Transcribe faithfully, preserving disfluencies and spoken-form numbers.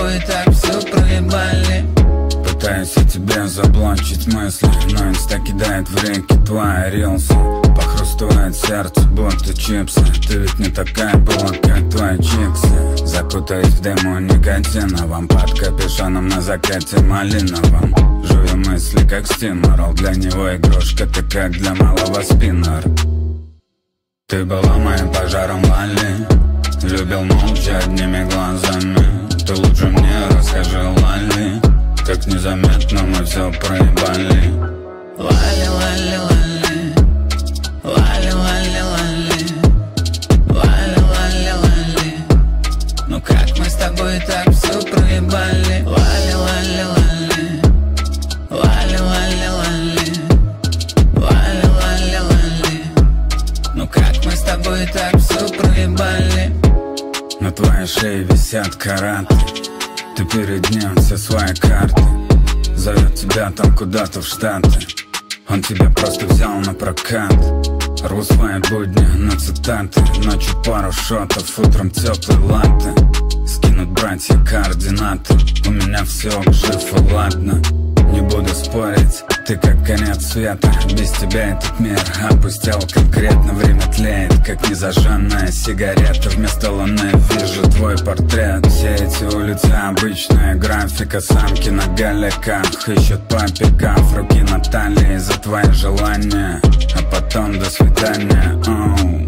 тобой и так все проебали. Пытаюсь я тебе заблочить мысли, но инста кидает в реки твои рилсы. Похрустывает сердце, будто чипсы. Ты ведь не такая была, как твои чиксы. Закутаюсь в дыму никотиновом, под капюшоном на закате малиновом. Жую мысли, как стиморол. Для него игрушка, ты как для малого спиннера. Ты была моим пожаром Лали, любил молча одними глазами. Ты лучше мне расскажи, Лали, как незаметно мы все проебали. Лали, лали, лали, лали, лали, лали, лали, лали, лали. Ну как мы с тобой и так все проебали. Лали, лали, лали, лали, лали, лали, лали, лали, лали. Ну как мы с тобой и так все проебали. На твоей шее висят караты, ты перед ним все свои карты. Зовет тебя там куда-то в Штаты, он тебя просто взял на прокат. Рву свои будни на цитаты, ночью пару шотов, утром теплый латте. Скинут братья координаты, у меня все жив и ладно. Не буду спорить, ты как конец света. Без тебя этот мир опустел конкретно. Время тлеет, как незажженная сигарета. Вместо луны вижу твой портрет. Все эти улицы обычная графика. Самки на галиках ищут по пикап. Руки на талии за твои желания, а потом до свидания. Оу.